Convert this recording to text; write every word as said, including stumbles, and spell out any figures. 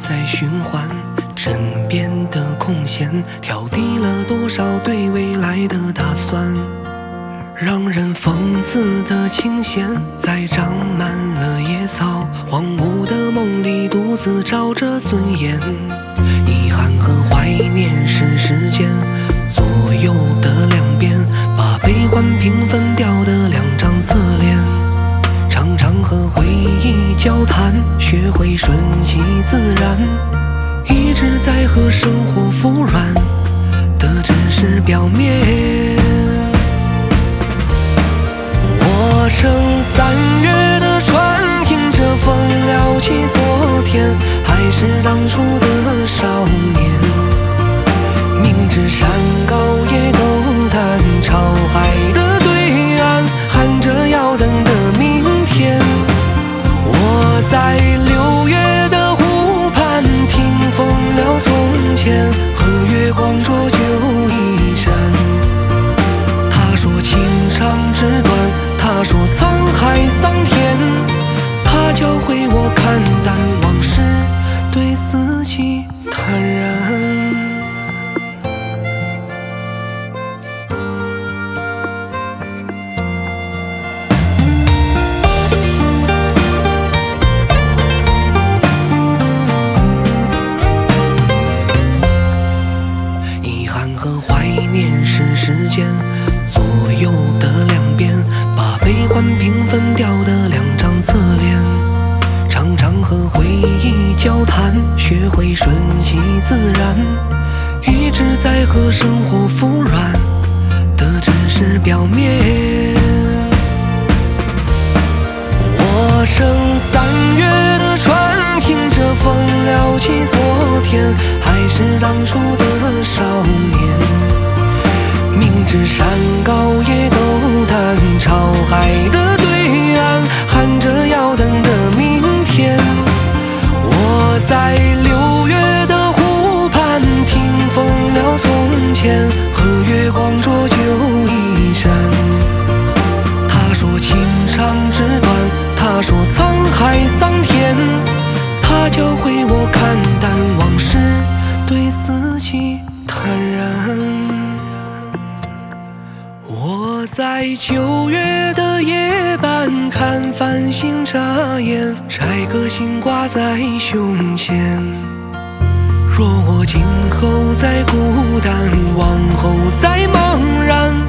在循环，枕边的空闲调低了多少对未来的打算，让人讽刺的琴弦在长满了野草，荒芜的梦里独自照着尊严。遗憾和怀念是时间左右的两边，把悲欢平分掉的两张侧脸，常常和回忆交谈，学会顺其自然，一直在和生活服软的只是表面。我乘三月的船，听着风聊起昨天，还是当初的少年，明知山高也都淡，潮海的对岸喊着要等的明天。我在六月的湖畔，听风聊从前，和月光浊酒一盏。他说情长纸短，他说沧海桑田，他教会我看淡往事，对四季坦然。是时间左右的两边，把悲欢平分掉的两张侧脸，常常和回忆交谈，学会顺其自然，一直在和生活服软的只是表面。我乘三月的船，听着风聊起昨天，还是当初的少年，明知山高也都淡，潮海的对岸喊着要等的明天。我在六月的湖畔，听风聊从前，和月光浊酒一盏。他说情长纸短，他说沧海桑田，他教会我看淡往事，对四季坦然。我在九月的夜半，看繁星眨眼，摘颗星挂在胸前。若我今后再孤单，往后再茫然，